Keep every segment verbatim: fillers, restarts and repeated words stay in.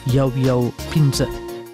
یو یو پنځه.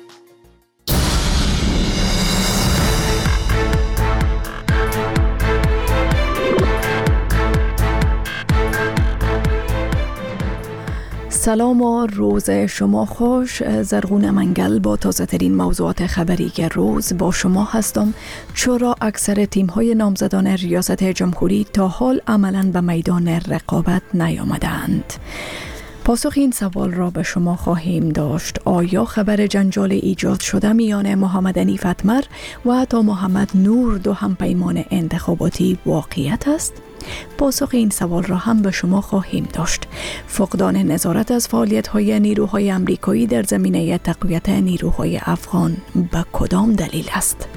سلام و روز شما خوش. زرغون منگل با تازه ترین موضوعات خبری روز با شما هستم. چرا اکثر تیم های نامزدان ریاست جمهوری تا حال عملاً به میدان رقابت نیامدند؟ پاسخ این سوال را به شما خواهیم داشت. آیا خبر جنجال ایجاد شده میان محمد حنیف اتمر و عطا محمد نور دو همپیمان انتخاباتی واقعیت است؟ پاسخ این سوال را هم به شما خواهیم داشت. فقدان نظارت از فعالیت‌های نیروهای آمریکایی در زمینه تقویت نیروهای افغان به کدام دلیل است؟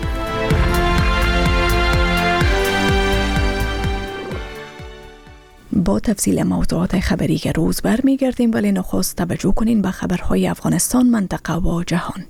با تفصیل موضوعات خبری روز برمیگردیم، ولی نخست توجه کنین به خبرهای افغانستان، منطقه و جهان.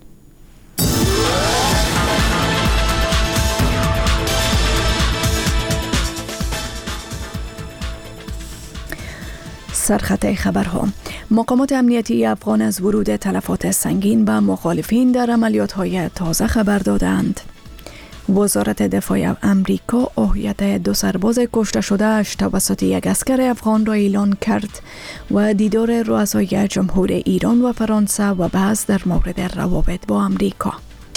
سرخط خبرها: مقامات امنیتی افغان از ورود تلفات سنگین به مخالفین در عملیات‌های تازه خبر دادند. وزارت دفاع امریکا هویت دو سرباز کشته شده اش توسط یک عسکر افغان را اعلان کرد و دیدار رؤسای جمهور ایران و فرانسه و بحث در مورد روابط با امریکا.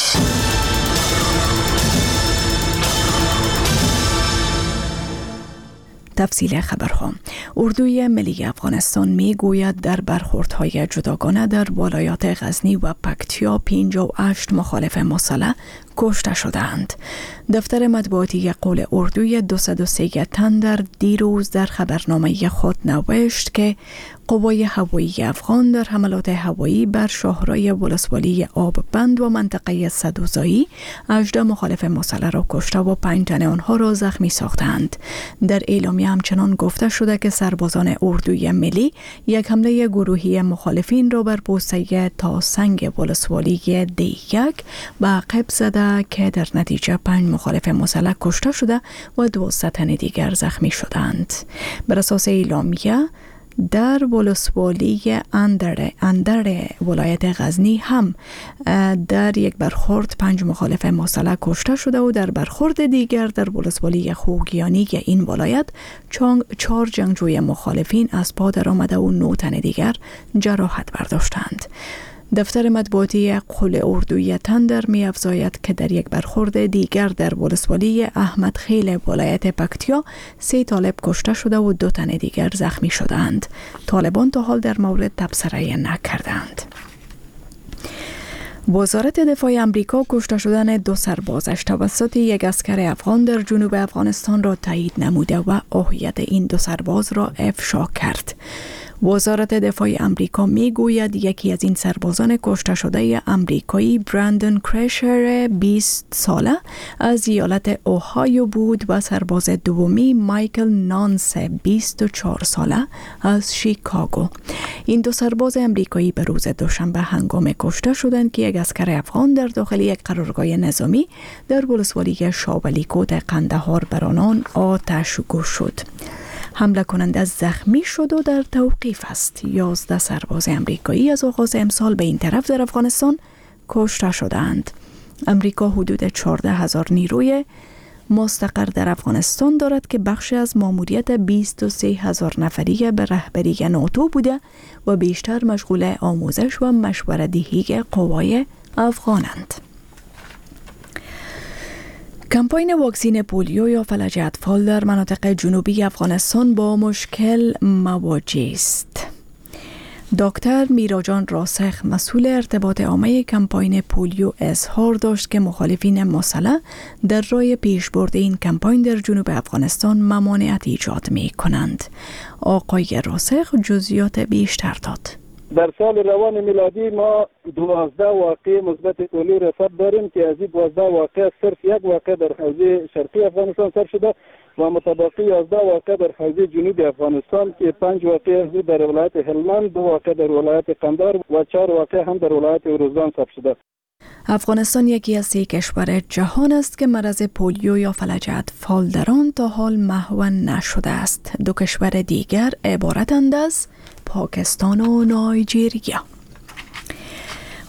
تفصیل خبرها: اردوی ملی افغانستان می گوید در برخوردهای جداگانه در ولایات غزنی و پکتیا پنجاه و هشت مخالف مسلح کشته شدند. دفتر مطبوعاتی قول اردوی دویست و سه تن در دیروز در خبرنامه خود نوشت که قوای هوایی افغان در حملات هوایی بر شهرهای ولسوالی آببند و منطقه سدوزایی هجده مخالف مسلح را کشته و پنج تن آنها را زخمی ساختند. در اعلامیه همچنان گفته شده که سربازان اردوی ملی یک حمله گروهی مخالفین را بر پوسته تا سنگ ولسوالی دی یک به عقب زده که در نتیجه پنج مخالف مسلح کشته شده و دویست تن دیگر زخمی شدند. بر اساس اعلامیه در ولسوالی اندر اندر ولایت غزنی هم در یک برخورد پنج مخالف مسلح کشته شده و در برخورد دیگر در ولسوالی خوگیانی این ولایت چهار جنگجوی مخالفین از پا در آمده و نه تن دیگر جراحت برداشتند. دفتر مطبوعاتی قول اردوی تندر می افزاید که در یک برخورد دیگر در ولسوالی احمد خیل ولایت پکتیا سه طالب کشته شده و دو تن دیگر زخمی شدند. طالبان تا حال در مورد تبصره نکردند. وزارت دفاع امریکا کشته شدن دو سربازش توسط یک عسکر افغان در جنوب افغانستان را تایید نموده و هویت این دو سرباز را افشا کرد. وزارت دفاع امریکا می گوید یکی از این سربازان کشته شده امریکایی براندن کرشر بیست ساله از ایالت اوهایو بود و سرباز دومی مایکل نانس بیست و چهار ساله از شیکاگو. این دو سرباز امریکایی به روز دوشنبه هنگام کشته شدند که یک عسکر افغان در داخل یک قرارگاه نظامی در ولسوالی شابلیکوت قندهار بر آنان آتش گوش شد. حمله کننده زخمی شد و در توقیف است. یازده سرباز امریکایی از آغاز امسال به این طرف در افغانستان کشته شدند. امریکا حدود چهارده هزار نیروی مستقر در افغانستان دارد که بخش از ماموریت بیست و سه هزار نفری به رهبری ناتو بوده و بیشتر مشغول آموزش و مشوره‌دهی قوای افغانند. کمپاین واکسین پولیو یا فلج اطفال در مناطق جنوبی افغانستان با مشکل مواجه است. دکتر میراجان راسخ مسئول ارتباط عامه کمپاین پولیو اظهار داشت که مخالفین مسلح در راه پیشبرد این کمپاین در جنوب افغانستان ممانعت ایجاد می کنند. آقای راسخ جزئیات بیشتر داد. در سال روان میلادی ما دوازده واقعه مثبت پولیو رصد داریم که از این دوازده واقعه صرف یک واقعه در حوزه شرقی افغانستان سر شده و متبقی یازده واقعه در حوزه جنوبی افغانستان که پنج واقعه در ولایت هلمند، دو واقعه در ولایت قندهار و چهار واقعه هم در ولایت اروزگان ثبت شده. افغانستان یکی از سه کشور جهان است که مرض پولیو یا فلج اطفال در آن تا حال محو نشده است. دو کشور دیگر عبارتند از پاکستان و نایجیریا.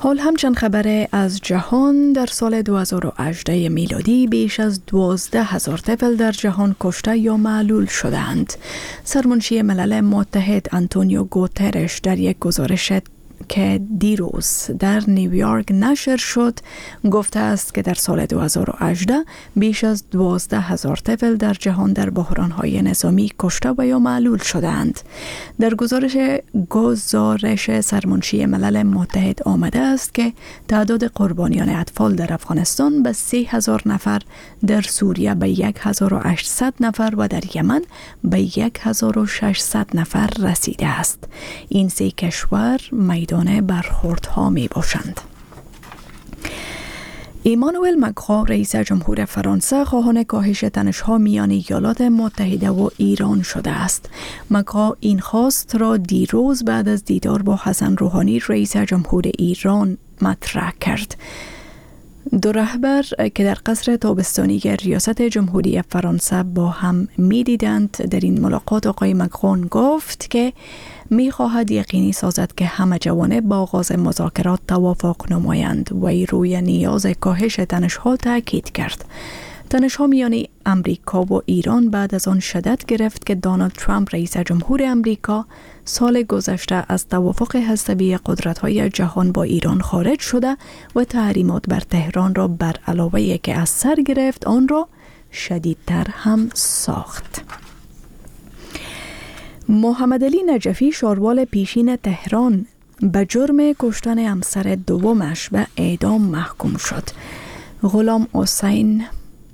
حال همچنین خبر از جهان. در سال دو هزار و هجده میلادی بیش از دوازده هزار طفل در جهان کشته یا معلول شدند. سرمنشی ملل متحد آنتونیو گوترش در یک گزارش که دیروز در نیویورک نشر شد گفته است که در سال دو هزار و هجده بیش از دوازده هزار طفل در جهان در بحران‌های نظامی کشته و یا معلول شدند. در گزارش گزارش سرمنشی ملل متحد آمده است که تعداد قربانیان اطفال در افغانستان به سه هزار نفر، در سوریه به یک هزار و هشتصد نفر و در یمن به یک هزار و ششصد نفر رسیده است. این سه کشور میدان برخوردها می باشند. ایمانوئل مکرون رئیس جمهور فرانسه خواهان کاهش تنش‌ها میان ایالات متحده و ایران شده است. مکرون این خواست را دیروز بعد از دیدار با حسن روحانی رئیس جمهور ایران مطرح کرد. دو رهبر که در قصر تابستانی ریاست جمهوری فرانسه با هم می دیدند، در این ملاقات آقای مکرون گفت که می خواهد یقینی سازد که همه جوانب با آغاز مذاکرات توافق نمایند و روی نیاز کاهش تنش‌ها تاکید کرد. تنش‌ها میان امریکا و ایران بعد از آن شدت گرفت که دونالد ترامپ رئیس جمهور امریکا سال گذشته از توافق هسته‌ای قدرت‌های جهان با ایران خارج شده و تحریمات بر تهران را بر علاوه که از سر گرفت آن را شدیدتر هم ساخت. محمد علی نجفی شاروال پیشین تهران به جرم کشتن همسر دومش به اعدام محکوم شد. غلام حسین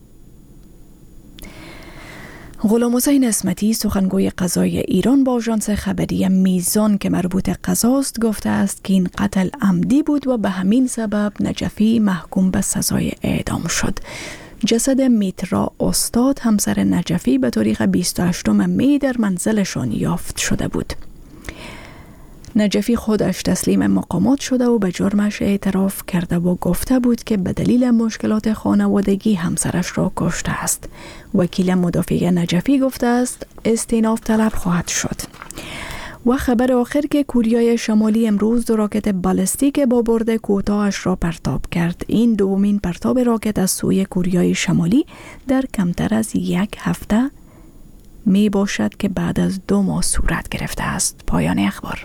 غلام حسین اسمتی سخنگوی قضایی ایران با آژانس خبری میزان که مربوط قضاست گفته است که این قتل عمدی بود و به همین سبب نجفی محکوم به سزای اعدام شد. جسد میترا استاد همسر نجفی به تاریخ بیست و هشتم می در منزلشان یافت شده بود. نجفی خودش تسلیم مقامات شده و به جرمش اعتراف کرده و گفته بود که به دلیل مشکلات خانوادگی همسرش را کشته است. وکیل مدافع نجفی گفته است استئناف طلب خواهد شد. و خبر آخر که کره شمالی امروز دو راکت بالستیک با برد کوتاهش را پرتاب کرد. این دومین پرتاب راکت از سوی کره شمالی در کمتر از یک هفته می باشد که بعد از دو ماه صورت گرفته است. پایان اخبار.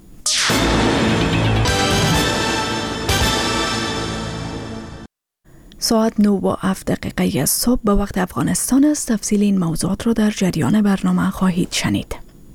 ساعت نه و هفت دقیقه صبح به وقت افغانستان است. تفصیل این موضوعات را در جریان برنامه خواهید شنید.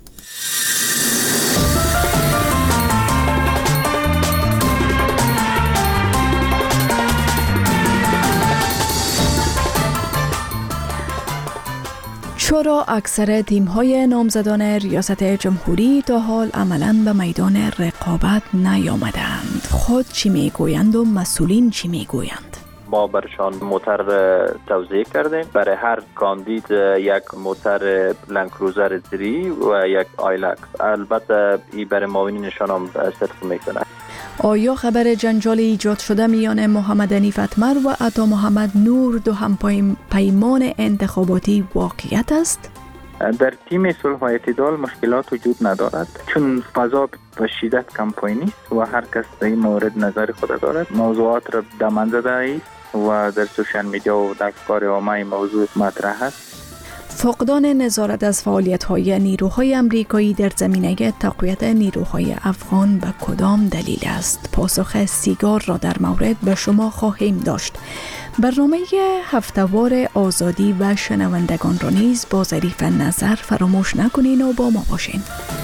چرا اکثر تیم‌های نامزدان ریاست جمهوری تا حال عملاً به میدان رقابت نیامدند؟ خود چی میگویند و مسئولین چی میگویند؟ ما برشان موتر توزیع کردیم. برای هر کاندید یک موتر لندکروزر زری و یک آیلکس. البته این برای معاونینشان هم صرف میکنه. آیا خبر جنجال ایجاد شده میان محمد حنیف اتمر و عطا محمد نور دو هم پیمان انتخاباتی واقعیت است؟ در تیم صلح و اعتدال مشکلات وجود ندارد، چون فضا و شدت کمپاین است و هر کس در این مورد نظر خود دارد. موضوعات را دامن زده است و در سوشال میدیا و در افکار عامه موضوع مطرح است. فقدان نظارت از فعالیت‌های نیروهای آمریکایی در زمینه تقویت نیروهای افغان به کدام دلیل است؟ پاسخ سیگار را در مورد به شما خواهیم داشت. برنامه هفته‌وار آزادی و شنوندگان را نیز با ظریف نظر فراموش نکنین و با ما باشین.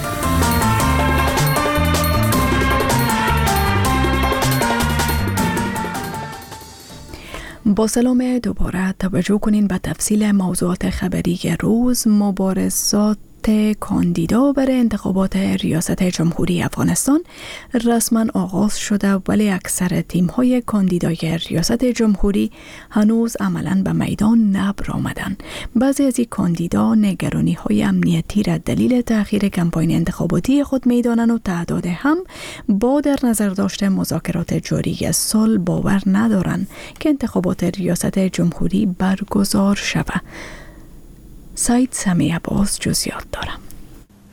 با سلام دوباره توجه کنین به تفصیل موضوعات خبری روز. مبارزات کاندیدا برای انتخابات ریاست جمهوری افغانستان رسما آغاز شده، ولی اکثر تیم‌های کاندیدای ریاست جمهوری هنوز عملاً به میدان نبرآمدند. بعضی از این کاندیدا نگرانی‌های امنیتی را دلیل تأخیر کمپاین انتخاباتی خود می‌دانند و تعداد هم با در نظر داشته مذاکرات جاری سال باور ندارند که انتخابات ریاست جمهوری برگزار شود. سعید سمیع عباس جزئیات دارم.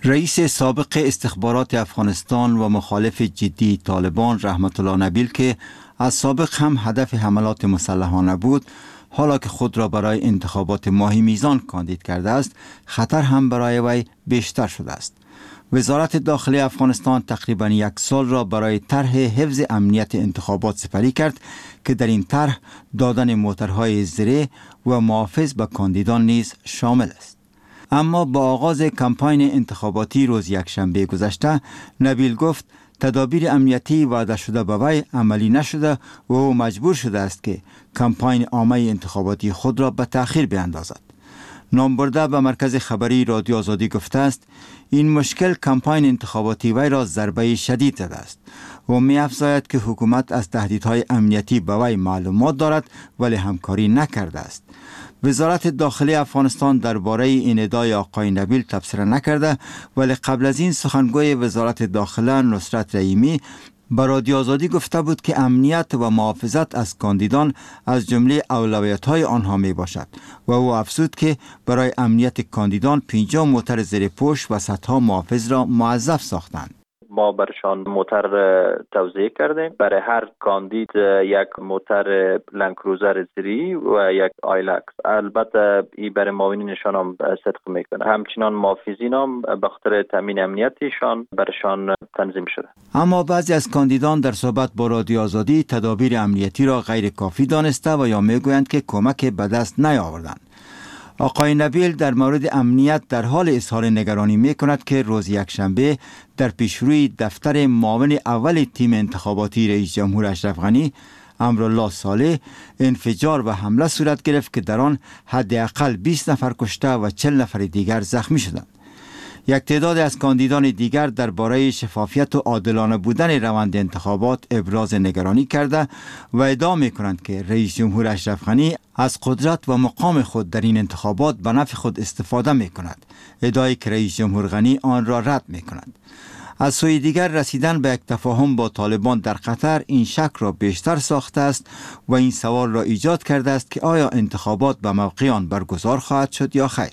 رئیس سابق استخبارات افغانستان و مخالف جدی طالبان رحمت الله نبیل که از سابق هم هدف حملات مسلحانه بود، حالا که خود را برای انتخابات ماهی میزان کاندید کرده است، خطر هم برای وی بیشتر شده است. وزارت داخلی افغانستان تقریبا یک سال را برای طرح حفظ امنیت انتخابات سپری کرد که در این طرح دادن موترهای زره و محافظ به کاندیدان نیز شامل است. اما با آغاز کمپاین انتخاباتی روز یکشنبه گذشته، نبیل گفت تدابیر امنیتی وعده شده به وی عملی نشده و او مجبور شده است که کمپاین عامه انتخاباتی خود را به تأخیر بیاندازد. نامبرده به مرکز خبری رادیو آزادی گفته است این مشکل کمپاین انتخاباتی وی را ضربه شدید زده است و می افزاید که حکومت از تهدیدهای امنیتی به وی معلومات دارد ولی همکاری نکرده است. وزارت داخلی افغانستان درباره این ادعای آقای نبیل تبصره نکرده، ولی قبل از این سخنگوی وزارت داخله نصرت رحیمی به رادیو آزادی گفته بود که امنیت و محافظت از کاندیدان از جمله اولویت‌های آنها می باشد و او افزود که برای امنیت کاندیدان پنجاه موتر زیرپوش و صدها محافظ را موظف ساختند. ما برشان موتر توزیع کردیم. برای هر کاندید یک موتر لندکروزر زیری و یک آیلکس. البته این برای معاونینشان هم صدق میکنه. همچنان محافظین هم به خاطر تامین امنیتیشان برشان تنظیم شده. اما بعضی از کاندیدان در صحبت با رادیو آزادی تدابیر امنیتی را غیر کافی دانسته و یا میگویند که کمک به دست نیاوردند. آقای نبیل در مورد امنیت در حال اظهار نگرانی می کند که روز یکشنبه در پیشروی دفتر معاون اول تیم انتخاباتی رئیس جمهور اشرف غنی امرالله صالح انفجار و حمله صورت گرفت که در آن حداقل بیست نفر کشته و چهل نفر دیگر زخمی شدند. یک تعداد از کاندیدان دیگر درباره شفافیت و عادلانه بودن روند انتخابات ابراز نگرانی کرده و ادعا می‌کنند که رئیس جمهور اشرف غنی از قدرت و مقام خود در این انتخابات به نفع خود استفاده می‌کند، ادعایی که رئیس جمهور غنی آن را رد می‌کند. از سوی دیگر رسیدن به یک تفاهم با طالبان در قطر این شک را بیشتر ساخته است و این سوال را ایجاد کرده است که آیا انتخابات به موقع آن برگزار خواهد شد یا خیر.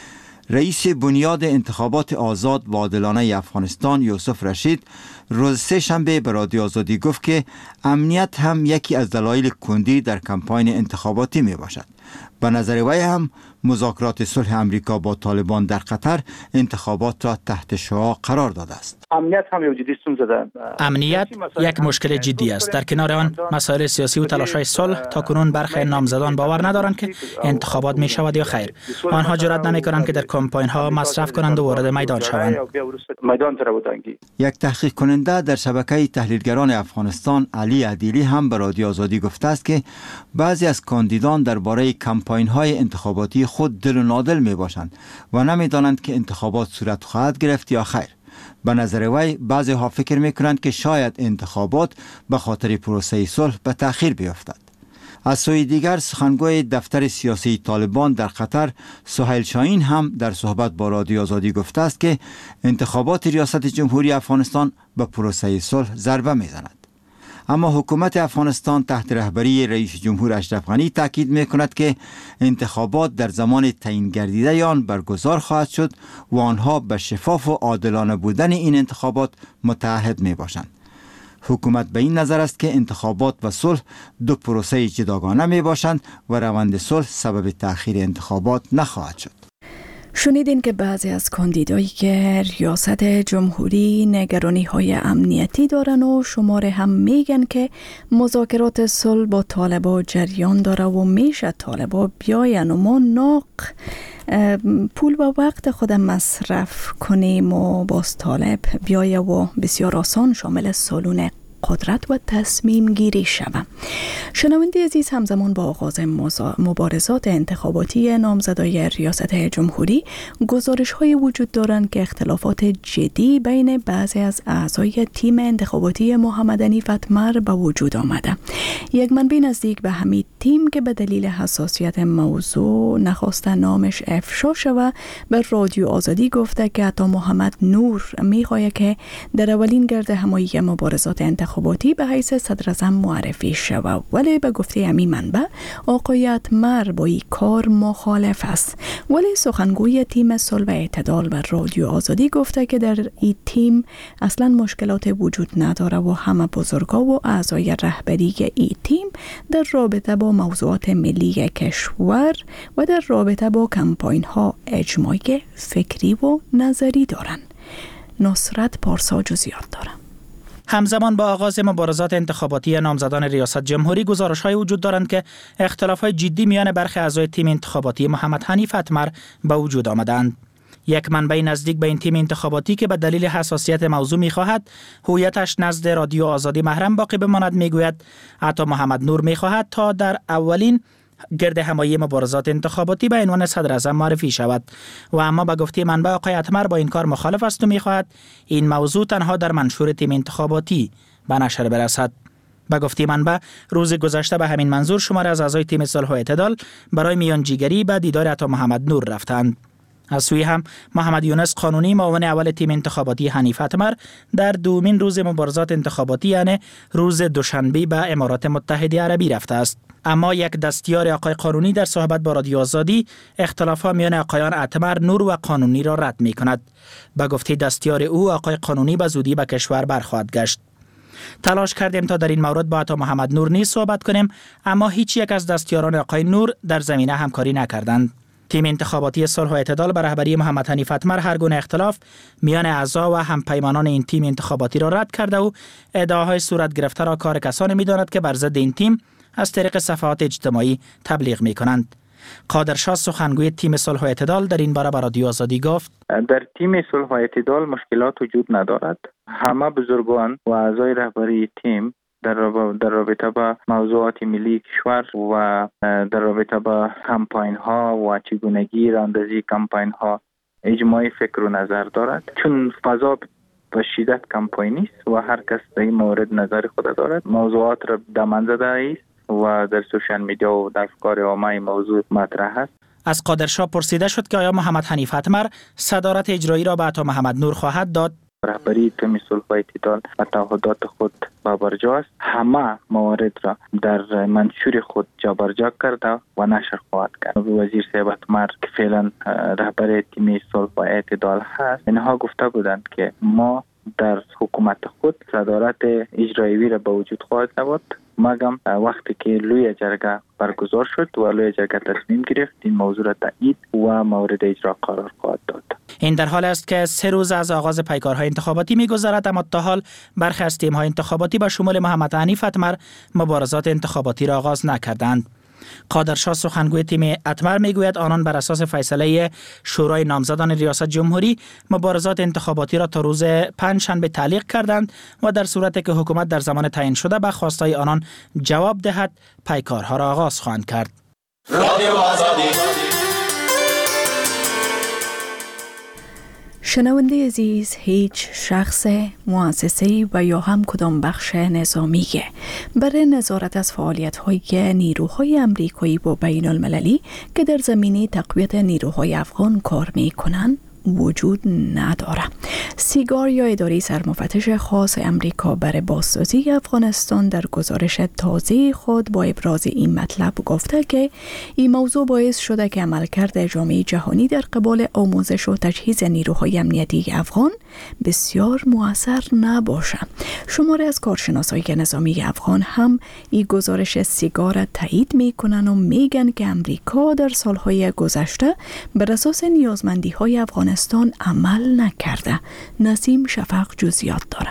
رئیس بنیاد انتخابات آزاد و عادلانه افغانستان یوسف رشید روز سه شنبه به رادیو آزادی گفت که امنیت هم یکی از دلایل کندی در کمپاین انتخاباتی می باشد. به نظر وی هم مذاکرات صلح امریکا با طالبان در قطر انتخابات را تحت شعاع قرار داده است. امنیت هم یو جدی ستونزه ده. امنیت یک مشکل جدی است. در کنار آن مسائل سیاسی و تلاش‌های صلح تا کنون برخی نامزدان باور ندارند که انتخابات می شود یا خیر. آنها جرئت نمی‌کنند که در کمپاین ها مصرف کنند و وارد میدان شوند. یک تحقیق کننده در شبکه تحلیلگران افغانستان علی عدیلی هم به رادیو آزادی گفته است که بعضی از کاندیدان درباره کمپاین های انتخاباتی خود دل و نادل می باشند و نمی دانند که انتخابات صورت خواهد گرفت یا خیر. به نظر وی بعضی ها فکر می کنند که شاید انتخابات به خاطر پروسه صلح به تأخیر بیفتد. از سوی دیگر سخنگوی دفتر سیاسی طالبان در قطر سهیل شاهین هم در صحبت با رادیو آزادی گفته است که انتخابات ریاست جمهوری افغانستان به پروسه صلح ضربه میزند. اما حکومت افغانستان تحت رهبری رئیس جمهور اشرف غنی تاکید میکند که انتخابات در زمان تعیین گردیده آن برگزار خواهد شد و آنها به شفاف و عادلانه بودن این انتخابات متعهد می باشند. حکومت به این نظر است که انتخابات و صلح دو پروسه جداگانه می باشند و روند صلح سبب تأخیر انتخابات نخواهد شد. شنیدین که بعضی از کاندیدایی که ریاست جمهوری نگرانی های امنیتی دارن و شماره هم میگن که مذاکرات صلح با طالبا جریان داره و میشه طالبا بیاین و ما ناق پول و وقت خود مصرف کنیم و باز طالب بیایه و بسیار آسان شامل سالون قدرت و تصمیم گیری شود. شنونده عزیز، همزمان با آغاز مبارزات انتخاباتی نامزدای ریاست جمهوری گزارش های وجود دارند که اختلافات جدی بین بعضی از اعضای تیم انتخاباتی محمدعلی فتمر به وجود آمده. یک منبع نزدیک به همین تیم که به دلیل حساسیت موضوع نخواسته نامش افشا شود به رادیو آزادی گفته که عطا محمد نور میخواهد که در اولین گرد همایی مبارزات انتخاباتی انتخاباتی به حیث صدر اعظم معرفی شود، ولی به گفته امی منبع آقای اتمر با این کار مخالف است. ولی سخنگوی تیم صلح و اعتدال به رادیو آزادی گفته که در این تیم اصلا مشکلات وجود نداره و همه بزرگا و اعضای رهبری این تیم در رابطه با موضوعات ملی کشور و در رابطه با کمپاین ها اجماعی فکری و نظری دارند. نصرت پارسا جزئیات داره. همزمان با آغاز مبارزات انتخاباتی نامزدان ریاست جمهوری گزارش‌های وجود دارند که اختلاف‌های جدی میان برخی اعضای تیم انتخاباتی محمد حنیف اتمر به وجود آمدند. یک منبع نزدیک به این تیم انتخاباتی که به دلیل حساسیت موضوع می‌خواهد هویتش نزد رادیو آزادی محرم باقی بماند میگوید عطا محمد نور می‌خواهد تا در اولین گرد همایی مبارزات انتخاباتی به عنوان صدر اعظم معرفی شود و اما به گفته منبع آقای اتمر با این کار مخالف است و می‌خواهد این موضوع تنها در منشور تیم انتخاباتی به نشر برسد. به گفته منبع روز گذشته به همین منظور شماری از اعضای تیم صلح و اعتدال برای میانجیگری به دیدار عطا محمد نور رفتند. از سوی هم محمد یونس قانونی معاون اول تیم انتخاباتی حنیف اتمر در دومین روز مبارزات انتخاباتی یعنی روز دوشنبه به امارات متحده عربی رفته است. اما یک دستیار آقای قانونی در صحبت با رادیو آزادی اختلافات میان آقایان اتمر، نور و قانونی را رد می کند. به گفته دستیار او آقای قانونی به زودی به کشور برخواهد گشت. تلاش کردیم تا در این مورد با عطا محمد نور نیز صحبت کنیم اما هیچ یک از دستیاران آقای نور در زمینه همکاری نکردند. تیم انتخاباتی صلح و اعتدال به رهبری محمد حنیف اتمر هر گونه اختلاف میان اعضا و همپیمانان این تیم انتخاباتی را رد کرده و ادعاهای صورت گرفته را کار کسانی می‌داند که بر ضد این تیم از طریق صفحات اجتماعی تبلیغ می‌کنند. قادرشاه سخنگوی تیم صلح و اعتدال در این باره به رادیو آزادی گفت در تیم صلح و اعتدال مشکلات وجود ندارد. همه بزرگان و اعضای رهبری تیم در در رابطه با موضوعات ملی کشور و در رابطه با کمپاین ها و چگونگی راندازی کمپاین ها اجماعی فکر و نظر دارد، چون فضا به شدت کمپاینی است و هر کس در این مورد نظر خود دارد. موضوعات را دامن زده است و در سوشال میدیا و در افکار عامه موضوع مطرح است. از قادرشاه پرسیده شد که آیا محمد حنیف اتمر صدارت اجرایی را به عطا محمد نور خواهد داد. رهبری تیم صلح و اعتدال و تعهدات خود بابرجا است. همه موارد را در منشور خود جابرجا کرده و نشر خواهد کرد. وزیر صاحب اتمر که فعلا رهبر تیم صلح و اعتدال هست، اینها گفته بودند که ما در حکومت خود صدارت اجرایی را به وجود خواهد آورد مگم وقتی که لوی جرگه برگزار شد و لوی جرگه تصمیم گرفت این موضوع را تایید و مورد اجرا قرار خواهد داد. این در حال است که سه روز از آغاز پیکارهای انتخاباتی می‌گذرد اما تا حال برخی از تیم‌های انتخاباتی به شمول محمد حنیف اتمر مبارزات انتخاباتی را آغاز نکردند. قادرشاه سخنگوی تیم اتمر میگوید آنان بر اساس فیصله شورای نامزدان ریاست جمهوری مبارزات انتخاباتی را تا روز پنجشنبه تعلیق کردند و در صورتی که حکومت در زمان تعیین شده به خواستهای آنان جواب دهد پیکارها را آغاز خواهند کرد. رادیو آزادی. شنونده عزیز، هیچ شخص، مؤسسه و یا هم کدام بخش نظامی برای نظارت از فعالیت‌های نیروهای امریکایی و بین المللی که در زمینه تقویت نیروهای افغان کار می‌کنند وجود نداره. سیگار یا اداره سرمفتش خاص امریکا برای بازسازی افغانستان در گزارش تازه خود با ابراز این مطلب گفته که این موضوع باعث شده که عملکرد جامعه جهانی در قبال آموزش و تجهیز نیروهای امنیتی افغان بسیار مؤثر نباشه. شماره از کارشناسای نظامی افغان هم این گزارش سیگار را تایید میکنن و میگن که امریکا در سالهای گذشته بر اساس نیازمندی‌های افغانستان عمل نکرده. نسیم شفق جزئیات داره.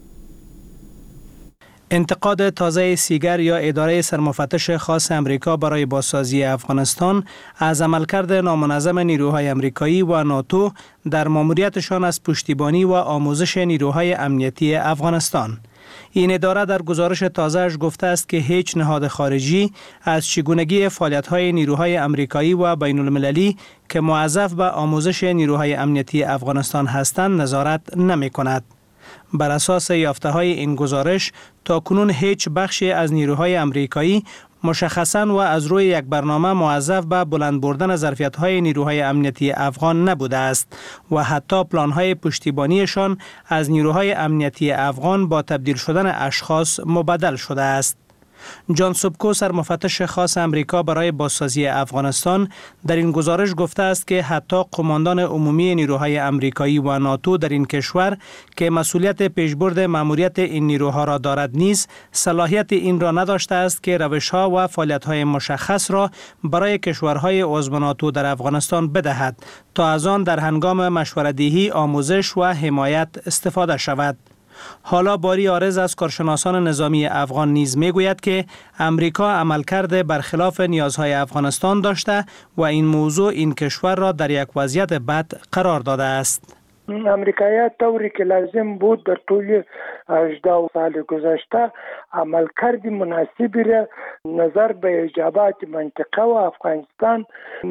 انتقاد تازه سیگر یا اداره سرمفتش خاص امریکا برای بازسازی افغانستان از عملکرد نامنظم نیروهای امریکایی و ناتو در ماموریتشان از پشتیبانی و آموزش نیروهای امنیتی افغانستان. این اداره در گزارش تازه‌اش گفته است که هیچ نهاد خارجی از چگونگی فعالیت‌های نیروهای امریکایی و بین المللی که موظف به آموزش نیروهای امنیتی افغانستان هستند نظارت نمی‌کند. بر اساس یافته‌های این گزارش تا کنون هیچ بخشی از نیروهای امریکایی مشخصاً و از روی یک برنامه موظف به بلند بردن ظرفیت‌های نیروهای امنیتی افغان نبوده است و حتی پلان‌های پشتیبانیشان از نیروهای امنیتی افغان با تبدیل شدن اشخاص مبدل شده است. جان سوبکو، سرمفتش خاص امریکا برای بازسازی افغانستان، در این گزارش گفته است که حتی قماندان عمومی نیروهای امریکایی و ناتو در این کشور که مسئولیت پیشبرد مأموریت این نیروها را دارد نیز صلاحیت این را نداشته است که روش‌ها و فعالیت‌های مشخص را برای کشورهای عضو ناتو در افغانستان بدهد تا از آن در هنگام مشوره‌دهی، آموزش و حمایت استفاده شود. حالا باری عارض از کارشناسان نظامی افغان نیز میگوید که امریکا عملکرد برخلاف نیازهای افغانستان داشته و این موضوع این کشور را در یک وضعیت بد قرار داده است. امریکایی‌ها طوری که لازم بود در طول هجده سال گذشته عملکرد مناسبی را نظر به اجابات منطقه و افغانستان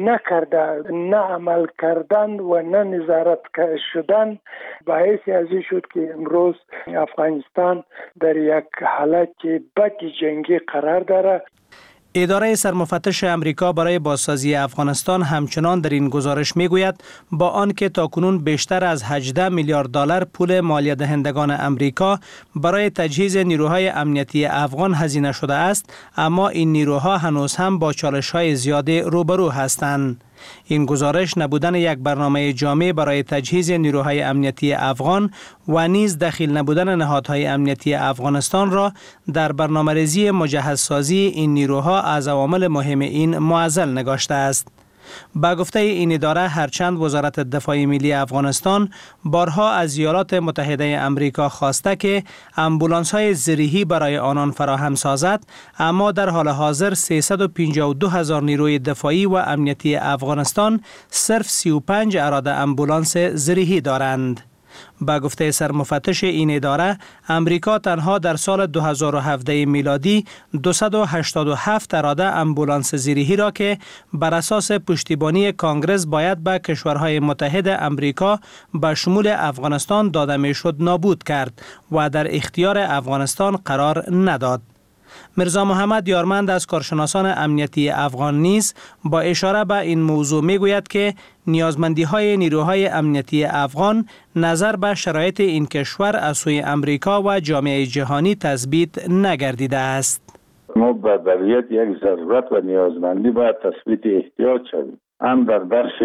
نکرده. نه عمل کردن و نه نظارت شدن باعث ازی شد که امروز افغانستان در یک حالت بد جنگی قرار داره. اداره سرمفتش امریکا برای بازسازی افغانستان همچنان در این گزارش میگوید با آنکه تاکنون بیشتر از هجده میلیارد دلار پول مالیه دهندگان امریکا برای تجهیز نیروهای امنیتی افغان هزینه شده است، اما این نیروها هنوز هم با چالش‌های زیاد روبرو هستند. این گزارش نبودن یک برنامه جامع برای تجهیز نیروهای امنیتی افغان و نیز دخیل نبودن نهادهای امنیتی افغانستان را در برنامه‌ریزی مجهزسازی این نیروها از عوامل مهم این معضل نگاشته است. با گفته این اداره، هرچند وزارت دفاع ملی افغانستان بارها از ایالات متحده امریکا خواسته که امبولانس‌های زرهی برای آنان فراهم سازد، اما در حال حاضر سیصد و پنجاه و دو هزار نیروی دفاعی و امنیتی افغانستان صرف سی و پنج اراده امبولانس زرهی دارند. با گفته سرمفتش این اداره، امریکا تنها در سال دو هزار و هفده میلادی دویست و هشتاد و هفت اراده امبولانس زرهی را که بر اساس پشتیبانی کانگرس باید به کشورهای متحد امریکا به شمول افغانستان داده میشد نابود کرد و در اختیار افغانستان قرار نداد. مرزا محمد یارمند از کارشناسان امنیتی افغان نیز با اشاره به این موضوع میگوید که نیازمندی‌های نیروهای امنیتی افغان نظر به شرایط این کشور از سوی امریکا و جامعه جهانی تثبیت نگردیده است. ما به طبیعت یک ضرورت و نیازمندی باید تثبیت احتیاج شویم، هم در بخش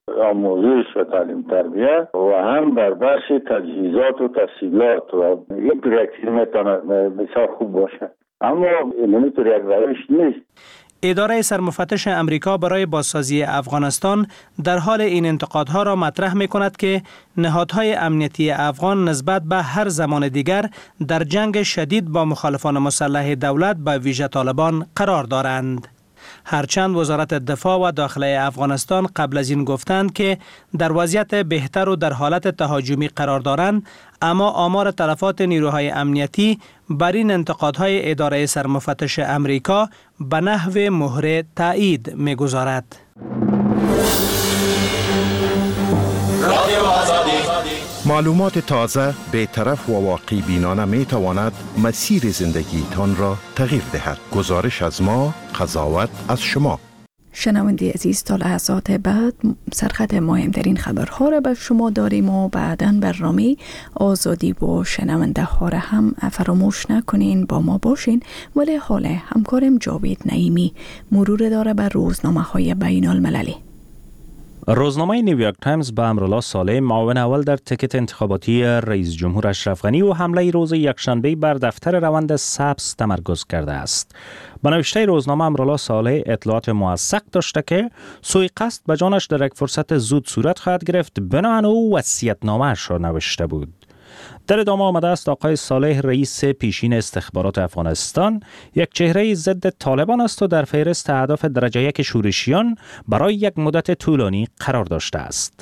آموزش و تعلیم تربیت و هم در بخش تجهیزات و تسهیلات و یک پروژه میتونه بسیار خوب باشه، اما اینطور یک روش نیست. اداره سرمفتش امریکا برای بازسازی افغانستان در حال این انتقادها را مطرح می کند که نهادهای امنیتی افغان نسبت به هر زمان دیگر در جنگ شدید با مخالفان مسلح دولت به ویژه طالبان قرار دارند. هرچند وزارت دفاع و داخله افغانستان قبل از این گفتند که در وضعیت بهتر و در حالت تهاجمی قرار دارند، اما آمار تلفات نیروهای امنیتی بر این انتقادهای اداره سرمفتش امریکا به نحو مهر تایید می‌گذارد. معلومات تازه، بی‌طرف و واقعی بینانه می تواند مسیر زندگیتان را تغییر دهد. گزارش از ما، قضاوت از شما. شنونده عزیز، تا لحظات بعد سرخط مهمترین خبرها را به شما داریم و بعداً برنامه آزادی و شنونده ها را هم فراموش نکنین، با ما باشین. ولی حال همکارم جاوید نعیمی مرور داره بر روزنامه های بین المللی. روزنامه نیویورک تایمز به امرالله صالح، معاون اول در تیکت انتخاباتی رئیس جمهور اشرف غنی و حمله روز یکشنبه بر دفتر روند سبز تمرکز کرده است. به نوشته روزنامه، امرالله صالح اطلاعات موثق داشته که سوءقصد به جانش در یک فرصت زود صورت خواهد گرفت، بنابراین او وصیت‌نامه‌اش را نوشته بود. در ادامه آمده است آقای صالح رئیس پیشین استخبارات افغانستان یک چهره ضد طالبان است و در فهرست اهداف درجه یک شورشیان برای یک مدت طولانی قرار داشته است.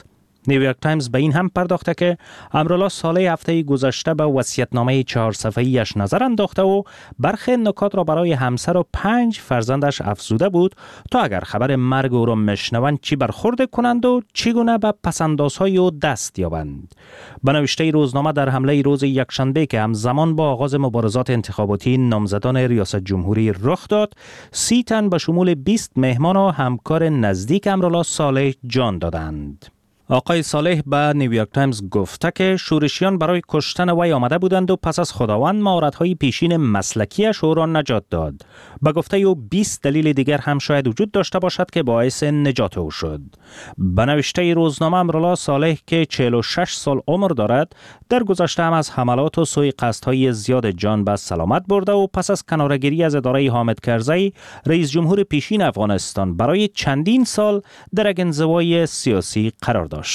نیویورک تایمز به این هم پرداخته که امرالله صالح هفته گذشته به وصیت‌نامه چهار صفحه‌ایش نظر انداخته و برخی نکات را برای همسر و پنج فرزندش افزوده بود تا اگر خبر مرگ او را میشنوند چی برخورد کنند و چگونه به پسندازهای او دست یابند. به نوشته روزنامه در حمله روز یکشنبه که همزمان با آغاز مبارزات انتخاباتی نامزدان ریاست جمهوری رخ داد، سی تن به شمول بیست مهمان و همکار نزدیک امرالله صالح جان دادند. آقای صالح به نیویورک تایمز گفته که شورشیان برای کشتن وی آمده بودند و پس از خداوند مهارت‌های پیشین مسلکیش او را نجات داد. به گفته او بیست دلیل دیگر هم شاید وجود داشته باشد که باعث نجات او شد. به نوشته روزنامه امرالله صالح که چهل و شش سال عمر دارد، در گذشته هم از حملات و سوء قصدهای زیاد جان به سلامت برده و پس از کناره‌گیری از اداره حامد کرزی، رئیس جمهور پیشین افغانستان، برای چندین سال در یک انزوای سیاسی قرار داشت.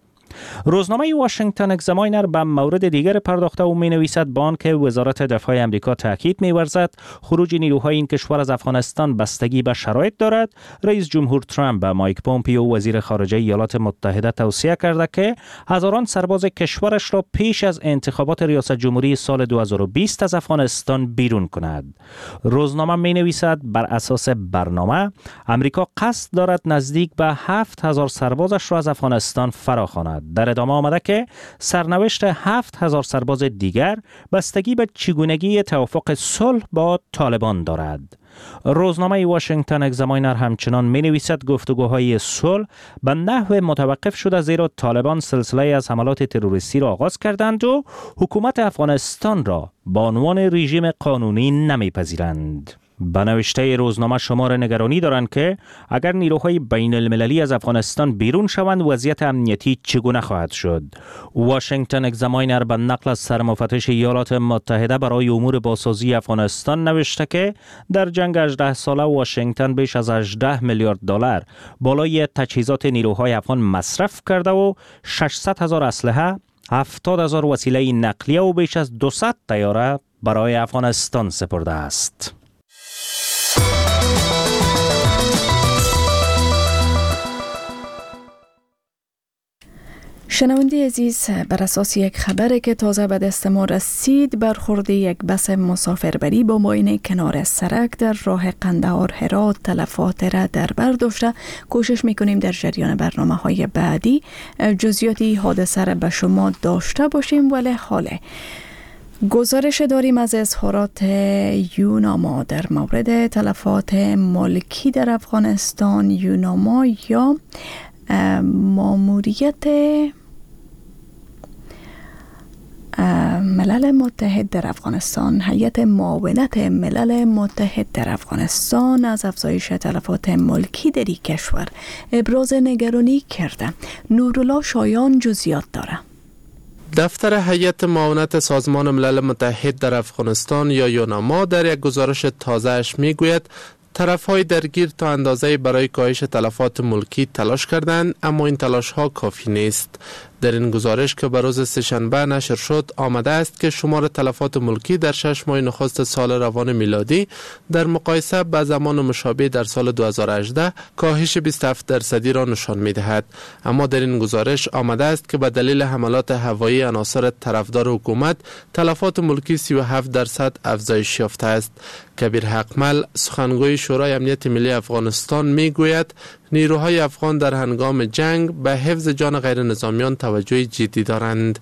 روزنامه واشنگتن اگزاماینر به مورد دیگر پرداخته و می نویسد با آنکه وزارت دفاع آمریکا تاکید می ورزد خروج نیروهای این کشور از افغانستان بستگی به شرایط دارد، رئیس جمهور ترامپ به مایک پومپیو وزیر خارجه ایالات متحده توصیه کرده که هزاران سرباز کشورش را پیش از انتخابات ریاست جمهوری سال دو هزار و بیست از افغانستان بیرون کند. روزنامه می نویسد بر اساس برنامه آمریکا قصد دارد نزدیک به هفت هزار سربازش را از افغانستان فراخواند. در ادامه آمده که سرنوشت هفت هزار سرباز دیگر بستگی به چگونگی توافق صلح با طالبان دارد. روزنامه واشنگتن اگزاماینر همچنان می نویسد گفتگوهای صلح به نحو متوقف شده زیرا طالبان سلسله از حملات تروریستی را آغاز کردند و حکومت افغانستان را به عنوان رژیم قانونی نمیپذیرند. به نوشته روزنامه شمار نگرانی دارند که اگر نیروهای بین المللی از افغانستان بیرون شوند وضعیت امنیتی چگونه خواهد شد. واشنگتن اگزاماینر به نقل از سرمفتش ایالات متحده برای امور بازسازی افغانستان نوشته که در جنگ هجده ساله واشنگتن بیش از هجده میلیارد دلار بالای تجهیزات نیروهای افغان مصرف کرده و ششصد هزار اسلحه، هفتاد هزار وسیله نقلیه و بیش از دویست طیاره برای افغانستان سپرده است. شنونده عزیز، بر اساس یک خبری که تازه به دست ما رسید، برخورد یک بس مسافربری با ماین کنار سرک در راه قندهار هرات تلفات را در بر داشته. کوشش میکنیم در جریان برنامه های بعدی جزئیاتی حادثه را به شما داشته باشیم، ولی حاله گزارش داریم از اظهارات یوناما در مورد تلفات ملکی در افغانستان. یوناما یا ماموریت ملل متحد در افغانستان، هیئت معاونت ملل متحد در افغانستان از افزایش تلفات ملکی در این کشور ابراز نگرانی کرده. نورالله شایان جزئیات داره. دفتر هیئت معاونت سازمان ملل متحد در افغانستان یا یوناما در یک گزارش تازه‌اش میگوید طرف‌های درگیر تا اندازه‌ای برای کاهش تلفات ملکی تلاش کردند، اما این تلاش‌ها کافی نیست. در این گزارش که به روز سه‌شنبه نشر شد آمده است که شمار تلفات ملکی در شش ماه نخست سال روان میلادی در مقایسه با زمان مشابه در سال دو هزار و هجده کاهش بیست و هفت درصدی را نشان می‌دهد. اما در این گزارش آمده است که به دلیل حملات هوایی عناصر طرفدار حکومت تلفات ملکی سی و هفت درصد افزایش یافته است. کبیر حقمل سخنگوی شورای امنیت ملی افغانستان میگوید نیروهای افغان در هنگام جنگ به حفظ جان غیر نظامیان توجه جدی دارند.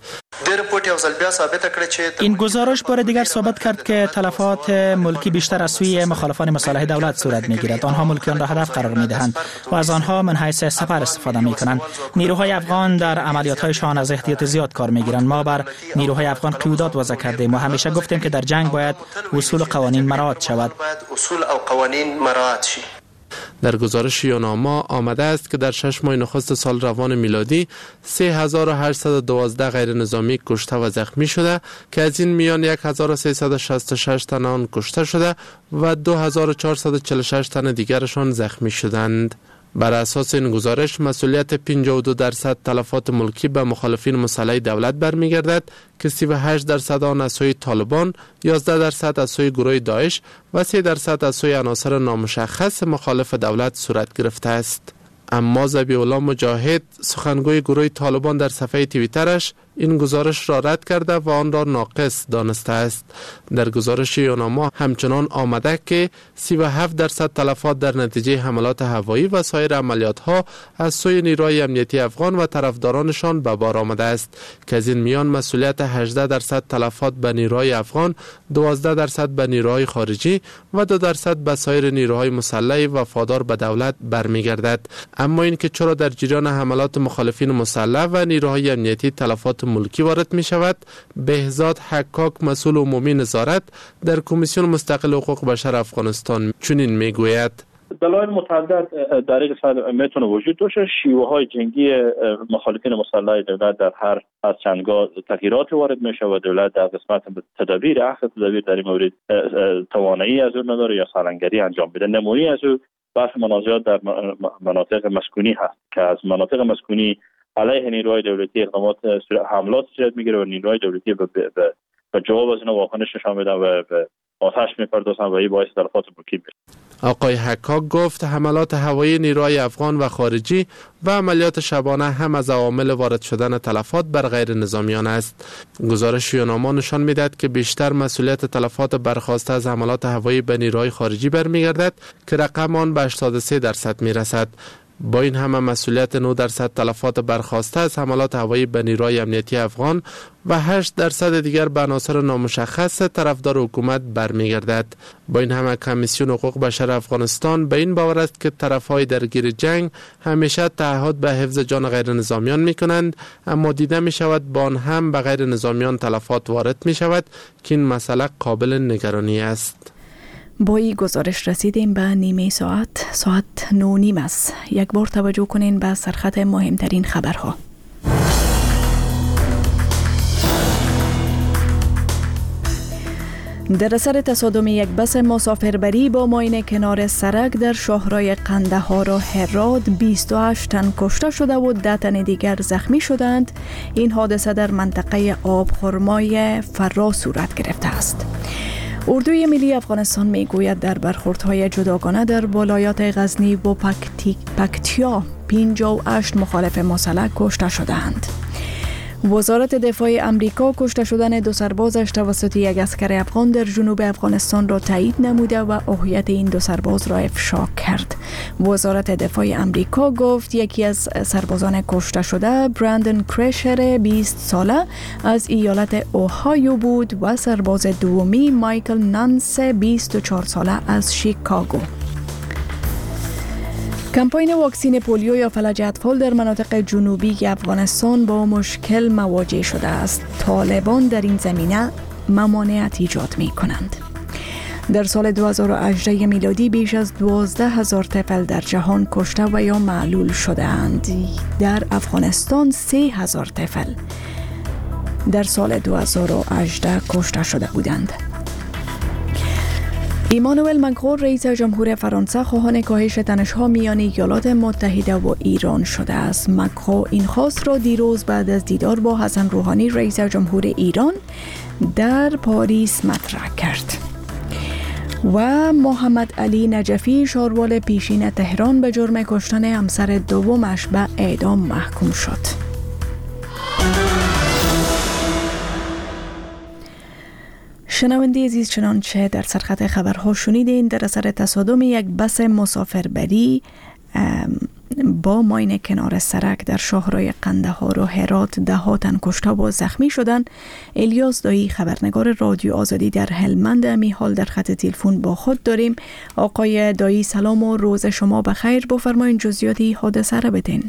این گزارش بار دیگر ثابت کرد که تلفات ملکی بیشتر از سوی مخالفان مصالح دولت صورت میگیرد. آنها ملکیان را هدف قرار میدهند و از آنها من حیث سپر استفاده میکنند. نیروهای افغان در عملیات‌هایشان از احتیاط زیاد کار میگیرند. ما بر نیروهای افغان قیودات وضع کردیم و همیشه گفتیم که در جنگ باید اصول و قوانین مراعات شود. در گزارش یوناما آمده است که در شش ماه نخست سال روان میلادی سه هزار و هشتصد و دوازده غیر نظامی کشته و زخمی شده که از این میان یک هزار و سیصد و شصت و شش تن آن کشته شده و دو هزار و چهارصد و چهل و شش تن دیگرشان زخمی شدند. بر اساس این گزارش مسئولیت پنجاه و دو درصد تلفات ملکی به مخالفین مسلح دولت برمیگردد که سی و هشت درصد آن از سوی طالبان، یازده درصد از سوی گروه داعش و سه درصد از سوی عناصر نامشخص مخالف دولت صورت گرفته است. اما ذبیح الله مجاهد سخنگوی گروه طالبان در صفحه توییترش این گزارش را رد کرده و آن را ناقص دانسته است. در گزارش یوناما همچنان آمده که سی و هفت درصد تلفات در نتیجه حملات هوایی و سایر عملیات ها از سوی نیروهای امنیتی افغان و طرفدارانشان به بار آمده است که از این میان مسئولیت هجده درصد تلفات به نیروهای افغان، دوازده درصد به نیروهای خارجی و دو درصد به سایر نیروهای مسلح وفادار به دولت برمیگردد. اما این که چرا در جریان حملات مخالفین مسلح و نیروهای امنیتی تلفات ملکی وارد می شود، بهزاد حکاک مسئول عمومی نظارت در کمیسیون مستقل حقوق بشر افغانستان چنین می گوید: دلایل متعدد در این قسمت میتونه وجود داشته. شیوه های جنگی مخالفین مسلح دولت در هر از چندگاه تغییرات وارد میشه و دولت در قسمت تدابیر اخذ تدابیر در این مورد توانایی از اون نداره یا سالنگری انجام بده. نمونه‌ای از او بحث منازعات در مناطق مسکونی هست که از مناطق مسکونی علیه نیروهای دولتی اقدامات حملات صورت میگیره و نیروهای دولتی به به جواب از اینا واکنش نشان میدن و به آتش میپردازن و این باعث تلفات ملکی میشه. آقای حکاک گفت حملات هوایی نیروهای افغان و خارجی و عملیات شبانه هم از عوامل وارد شدن تلفات بر غیر نظامیان است. گزارش یوناما نشان میدهد که بیشتر مسئولیت تلفات برخاسته از حملات هوایی به نیروهای خارجی برمیگردد که رقم آن به هشتاد و سه درصد میرسد. با این همه مسئولیت نه درصد تلفات برخاسته از حملات هوایی به نیروهای امنیتی افغان و هشت درصد دیگر به عناصر نامشخص طرفدار حکومت برمیگردد. با این همه کمیسیون حقوق بشر افغانستان به این باور است که طرفهای درگیر جنگ همیشه تعهد به حفظ جان غیر نظامیان می کنند، اما دیده می شود با آن هم به غیر نظامیان تلفات وارد می شود که این مسئله قابل نگرانی است. با این گزارش رسیدیم به نیمه ساعت ساعت نو نیم است. یک بار توجه کنین به سرخط مهمترین خبرها. در اثر تصادم یک بس مسافربری با ماین کنار سرک در شاهرای قندهار و هرات بیست و هشت تن کشته شده و ده تن دیگر زخمی شدند. این حادثه در منطقه آبخرمای فرا صورت گرفته است. اردوی ملی افغانستان می گوید در برخوردهای جداگانه در ولایات غزنی و پکتیا پنجاه و هشت مخالف مسلح کشته شدند. وزارت دفاع امریکا کشته شدن دو سربازش توسط یک عسکر افغان در جنوب افغانستان را تایید نموده و هویت این دو سرباز را افشا کرد. وزارت دفاع امریکا گفت یکی از سربازان کشته شده برندن کرشر بیست ساله از ایالت اوهایو بود و سرباز دومی مایکل نانس بیست و چهار ساله از شیکاگو. کمپاین واکسین پولیو یا فلج اطفال در مناطق جنوبی افغانستان با مشکل مواجه شده است. طالبان در این زمینه ممانعت ایجاد می کنند. در سال دو هزار و هجده میلادی بیش از دوازده هزار طفل در جهان کشته و یا معلول شدند. در افغانستان سه هزار طفل در سال دو هزار و هجده کشته شده بودند. ایمانوئل مکرون رئیس جمهور فرانسه خواهان کاهش تنش‌ها میان ایالات متحده و ایران شده است. مکرون این خواست را دیروز بعد از دیدار با حسن روحانی رئیس جمهور ایران در پاریس مطرح کرد. و محمد علی نجفی شاروال پیشین تهران به جرم کشتن همسر دومش به اعدام محکوم شد. شنونده عزیز، چنانچه در سرخط خبرها شنیدین، در اثر تصادم یک بس مسافربری با ماین کنار سرک در شاهرای قندهار و هرات ده ها تن کشته و زخمی شدند. الیاس دایی خبرنگار رادیو آزادی در هلمند امی حال در خط تلفن با خود داریم. آقای دایی سلام و روز شما بخیر. بفرمایید جزئیات حادثه را بدین.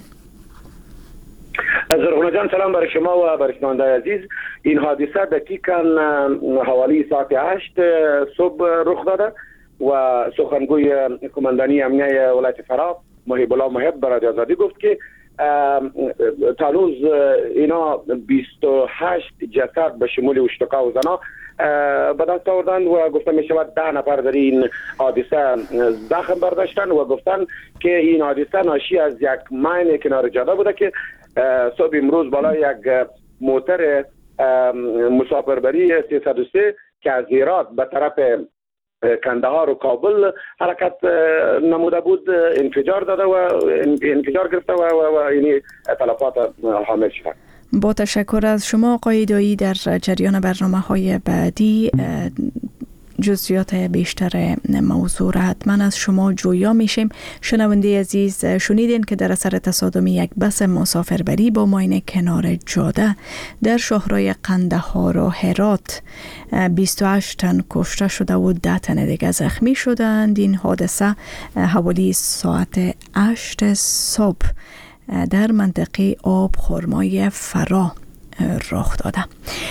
زرغونه جان سلام برای شما و برای شنوندگان عزیز. این حادثه دقیقاً حوالی ساعت هشت صبح رخ داده و سخنگوی کماندانی امنیه ولایت فراه محب الله محب برای رادیو آزادی گفت که تالوز اینا بیست و هشت جسد به شمول اشتکا و زنا به دست آوردن و گفتن می شود ده نفر در این حادثه زخم برداشتن و گفتن که این حادثه ناشی از یک ماین کنار جاده بوده که صبح امروز بالا یک موتر مسافربری سیصد و سه که از هرات به طرف کندهار و کابل حرکت نموده بود انفجار داده و انفجار گرفته و, و, و یعنی تلفات حامل شد. با تشکر از شما آقای دایی. در جریان برنامه‌های بعدی جزئیات بیشتر موضوع را حتما از شما جویا میشیم. شنونده عزیز، شنیدین که در اثر تصادم یک بس مسافربری با ماین کنار جاده در شهرهای قندهار و هرات بیست و هشت تن کشته شده و ده تن دیگه زخمی شدند. این حادثه حوالی ساعت هشت صبح در منطقه آب خرمای فرا رخ داده.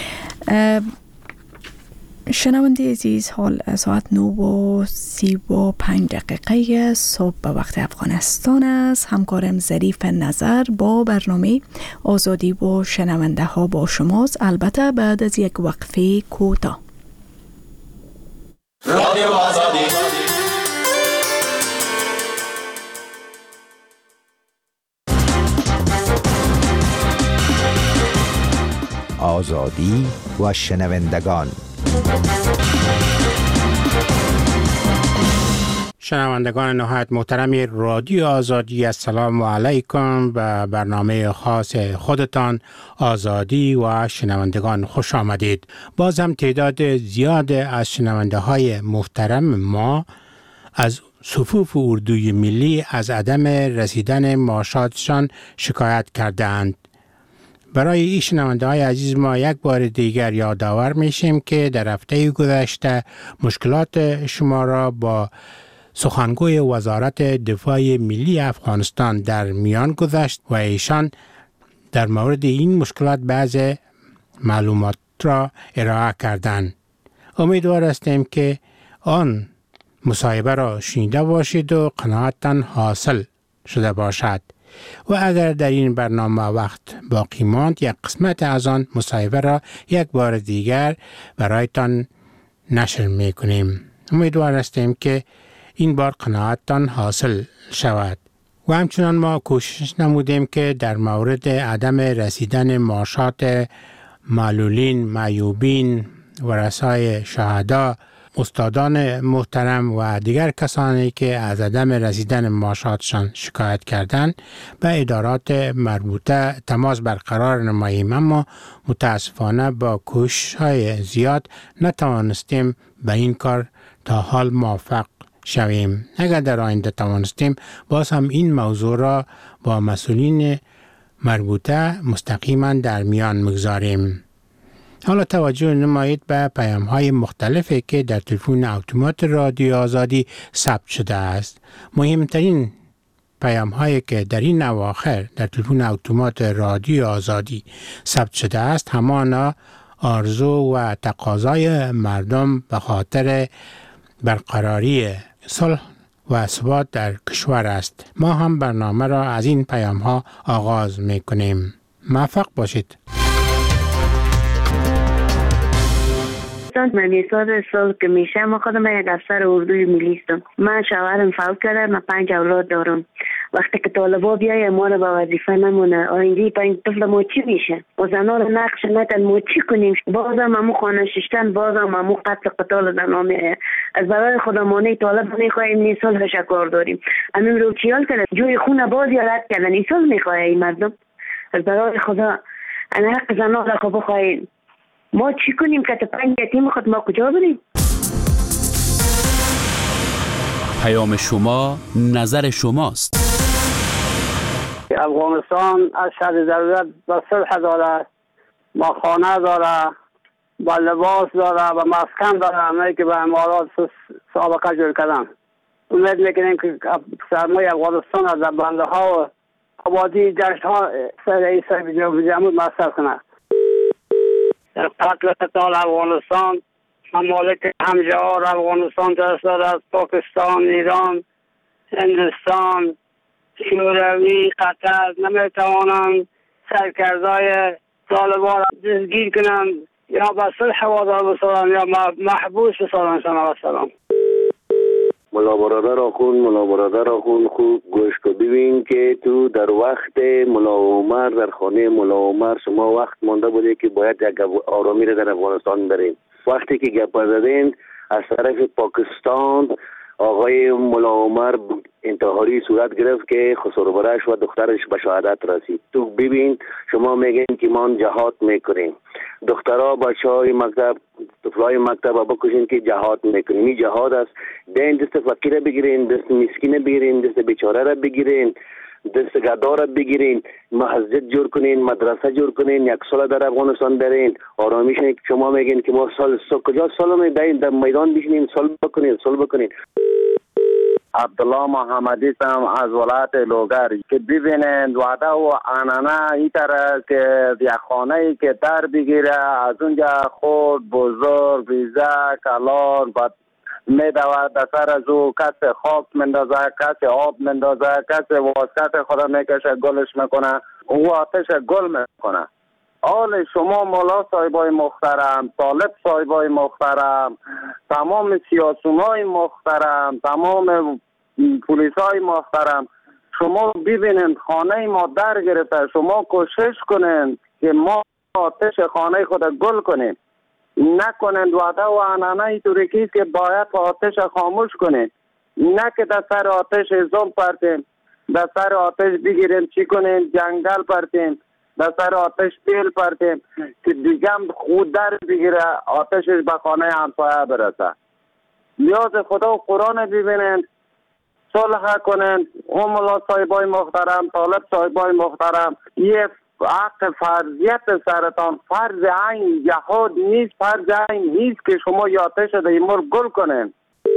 شنونده عزیز، حال ساعت نه و سی و پنج دقیقه صبح به وقت افغانستان است. همکارم ظریف نظر با برنامه آزادی و شنونده ها با شماست، البته بعد از یک وقفه کوتاه. رادیو آزادی آزادی و شنوندگان. شنوندگان نهایت محترم رادیو آزادی، السلام علیکم. به برنامه خاص خودتان آزادی و شنوندگان خوش آمدید. باز هم تعداد زیاد از شنونده های محترم ما از صفوف اردوی ملی از عدم رسیدن معاشاتشان شکایت کردند. برای این شنونده های عزیز ما یک بار دیگر یادآور میشیم که در هفته گذشته مشکلات شما را با سخنگوی وزارت دفاع ملی افغانستان در میان گذاشت و ایشان در مورد این مشکلات بعض معلومات را ارائه کردند. امیدوار هستیم که آن مصاحبه را شنیده باشید و قناعتان حاصل شده باشد. و اگر در این برنامه وقت باقی ماند، یک قسمت از آن مصاحبه را یک بار دیگر برایتان نشر میکنیم. امیدوار هستیم که این بار قناعتان حاصل شود. و همچنان ما کوشش نمودیم که در مورد عدم رسیدن معاشات معلولین، معیوبین، ورثای شهدا، استادان محترم و دیگر کسانی که از عدم رسیدن معاشاتشان شکایت کردند به ادارات مربوطه تماس برقرار نماییم، اما متاسفانه با کوشش‌های زیاد نتوانستیم به این کار تا حال موفق شویم. اگر در آینده توانستیم باز هم این موضوع را با مسئولین مربوطه مستقیما در میان مگذاریم. حالا توجه نمایید به پیام های مختلفی که در تلفن اتومات رادیو آزادی ثبت شده است. مهمترین پیام هایی که در این اواخر در تلفن اتومات رادیو آزادی ثبت شده است همان آرزو و تقاضای مردم به خاطر برقراری صلح و ثبات در کشور است. ما هم برنامه را از این پیام ها آغاز می کنیم. موفق باشید. من مثال سال که میشه ما خودم یک افسر اردوی ملی هستم. من شوهرم فوت کرده، من پنج اولاد دارم. وقتی که طالبا بیای ما رو به وظیفه نمونه، آینده پنج طفل ما چی میشه؟ و زنا رو نقش نکن ما چی کنیم؟ بازم همو خانه ششتن، بازم همو قتل قتال زنا میه. از برای خودمانی طالب میخواهیم این صلح شکار داریم. همین رو چیال کنه جوی خونه بازی رد کردن این صلح میخواه این مردم. از برای خدا انا حق زنا را خب بخواهیم. ما چی کنیم که پنج یتیم خود ما کجا بریم؟ پیام شما نظر شماست. افغانستان از شرط ضرورت به صلح داره، با خانه داره، با لباس داره، با مسکن داره، همه که به امارات سابقه جور کردن. امید میکنیم که سرمایه افغانستان از بنده ها و آبادی دشت ها سر ایسا بجمود مصرف کنه. در قتل قتال افغانستان ممالک همجوار افغانستان دست دارد، پاکستان، ایران، هندوستان، شوروی، قطر نمیتوانند سرکردهای طالبان را دستگیر کنند یا به صلح وادار بسازند یا محبوس بسازند. شما سلام. ملا برادر آخون ملا برادر آخون خوب گوش کو ببین که تو در وقت ملا عمر در خانه ملا عمر شما وقت مانده بوده که باید یک آرامی را در افغانستان برین. وقتی که گپ زدین از طرف پاکستان آقای ملا عمر انتحاری صورت گرفت که خسروبرش و دخترش به شهادت رسید. تو ببین شما میگین که ما جهاد میکنیم، دخترها بچه های مکتب طفلای مکتب بکشین که جهاد میکنیم. این جهاد است. دین دست فقیر بگیرین، دست مسکین بگیرین، دست بیچاره را بگیرین، دست گدا را بگیرین، مسجد جور کنین، مدرسه جور کنین، یک سال در افغانستان برین آرامیش. شما میگین که ما سال سال کجا سال میدین در میدان بشینیم سال بکنین سال بکنین. عبدالله محمدی هم از ولایت لوگر که ببینند وعده و عنعنه این طرح که یک خانه ای که در بگیره از اونجا خود بزرگ بیزه کلان بد میدود در سر از او کس خاک مندازه، کس آب مندازه، کس واسکت خدا میکشه گلش میکنه، او آتش گل میکنه. حال شما مولا صاحبای محترم، طالب صاحبای محترم، تمام سیاسیونای محترم، تمام پلیسای محترم، شما ببینید خانه ما در گرفته، شما کوشش کنین که ما آتش خانه خود گل کنیم، نکنند وعده و عنعنه اینطوری که باید آتش خاموش کنید، نه که در سر آتش زوم پرتیم، در سر آتش بگیریم چی کنیم جنگل پرتیم، در سر آتش تیل پرتیم که دیگه خود در بگیره آتشش به خانه همسایه برسه. نیاز خدا و قرآن ببینند، صلح کنند. اون ملا صاحبای محترم، طالب صاحبای محترم، یه حق فرضیت سرطان فرض عین جهاد نیست، فرض عین نیست که شما آتش در این ملک گل کنند.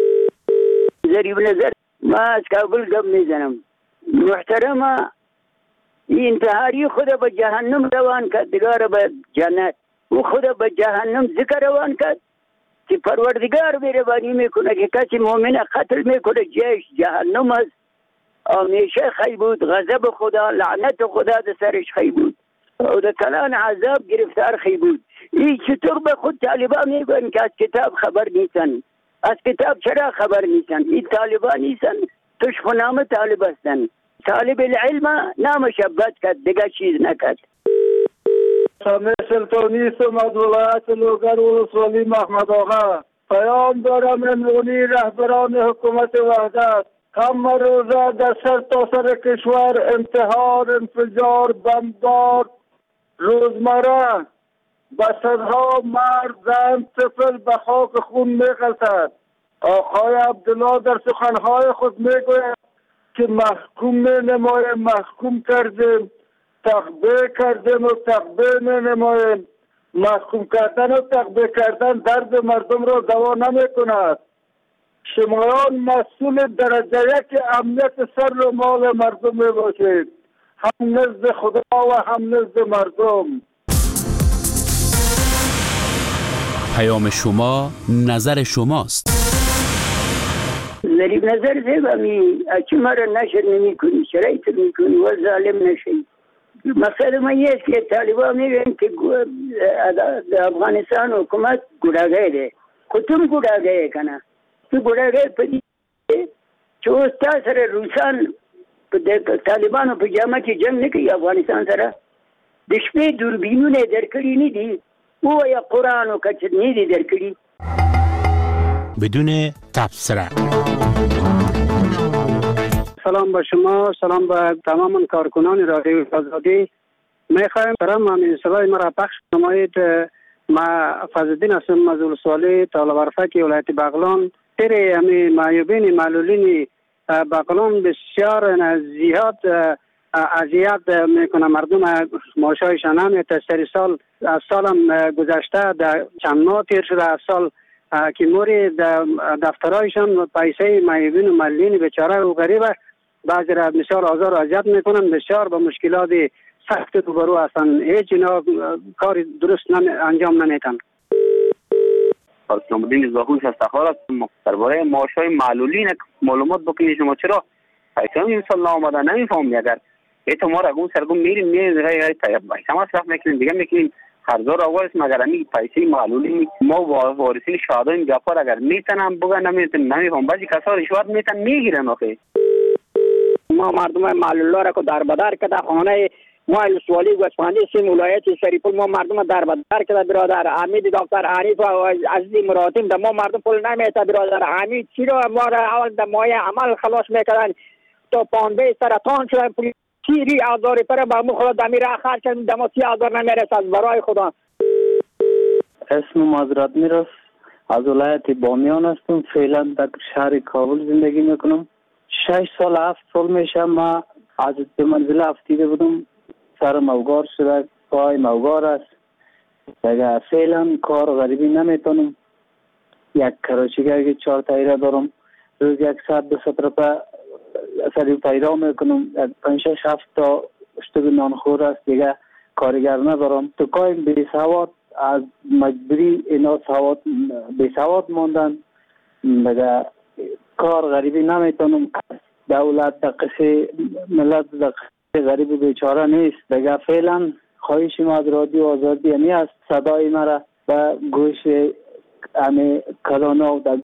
ضریب نظر ما از کابل گپ میزنم. محترمه این انتحاری خود به جهنم روان کرد، دیگر به جنت. او خود به جهنم ذکر روان کرد که پروردگار مهربانی میکنه که کسی مؤمن قتل میکنه جهش جهنم است. همیشه خی بود، غضب خدا لعنت خدا در سرش خی بود و در کلان عذاب گرفتار خی بود. این چطور به خود طالبان میگن که از کتاب خبر نیستن؟ از کتاب چرا خبر نیستن؟ این طالبان نیستن، توش نام طالب هستن. طالب العلم نامش بد کرد، دیگه چیز نکرد. سامع سلطانی سم از ولایت لوگر ولسوالی محمد آقا. پیام دارم امروزی رهبران حکومت وحدت، کم روزه در سر تا سر کشور انتحار، انفجار، بمبار روزمره به صدها مرد، زن، طفل به خاک خون میغلطد. آقای عبدالله در سخنهای خود میگوید که محکوم نمایم، محکوم کردیم، تخبیه کردیم و تخبیه نمایم. محکوم کردن و تخبیه کردن درد مردم را دوا نمی کند. شمایان مسئول درجه یک امنیت سر و مال مردم می باشید، هم نزد خدا و هم نزد مردم. پیام شما نظر شماست. ضریب نظر زیبامی اچی ما را نشر نمی کنی، شرایط می کنی و ظالم نشی. مقصد ما یه است که طالبان میگن که افغانستان حکومت گناهگار ده. خودتون گناهگار کنه. تو گناهگار پدید چه اوستا سر روسان طالبان و پجامه که جنگ نکی افغانستان سره دشپه دوربینون درکلی نیدی او یا قرآن و کچر نیدی درکلی بدون تبصره. سلام با شما، سلام با تمام کارکنان رادیو آزادی. میخوایم برام همین صدای مرا پخش نمایید. ما فضلالدین هستم از ولسوالی طالب ارفک ولایت بغلان. تیره همین معیوبین معلولین بغلان بسیار زیاد اذیت میکنه مردم، معاشایشان نمیده. سری سال از سالم گذشته در چند ماه تیر شده از سال که موری دفترایشان پیسه معیوبین و معلولین بیچاره و غریبه بعضی را بسیار آزار و اذیت میکنن، بسیار با مشکلات سخت روبرو هستند. هیچ اینا کار درست نمی انجام نمیتن. اسلام الدین زاهوش از تخار هستم. درباره معاشهای معلولین معلومات بکنید شما چرا پیسه این سال آمده نمیفهم. اگر ایتو ما رگون سرگون میریم میریم های های پیسه مصرف میکنیم دیگه میکنیم هزار آواز مگر امی پیسه معلولین ما وارثین شهدای گپار اگر میتونم بگن نمیتونم نمیفهم. بعضی کسا رشوت میتن میگیرن. آخه ما مردم معلولا را که در بدر کده خانه ما سوالی گوسفندی سیم ولایت سریپول ما مردم در بدر کرده برادر. حمید دکتر حنیف و عزیز مراتیم در ما مردم پول نمیته برادر. حمید چی رو ما را اول در مایه عمل خلاص میکردن تا پانبه سرطان شدن پولی تیری آزاری پر با مو خدا دمی را خرج کردن دما سی آزار نمیرسد برای خدا. اسم معذرت میرس از ولایت بامیان هستم. فعلا در شهر کابل زندگی میکنم. شش سال هفت سال میشه ما از به منزل افتیده بودم. سر موگار شده، پای موگار است. دیگه فعلا کار غریبی نمیتونم. یک کراچیگر که چهار تایره دارم. روز یک ساعت دو ست روپه سری تایره میکنم. پنج شش هفت تا اشتگ نانخور است. دیگه کارگر ندارم. تو کایم بی سواد از مجبوری اینا سواد بی سواد ماندن. دیگه کار غریبی نمیتونم. دولت دقیقه ملت دقیقه غریب بیچاره نیست. دیگه فعلا خواهش ما از رادیو آزادی همی است صدای مرا به گوش همه کلانا و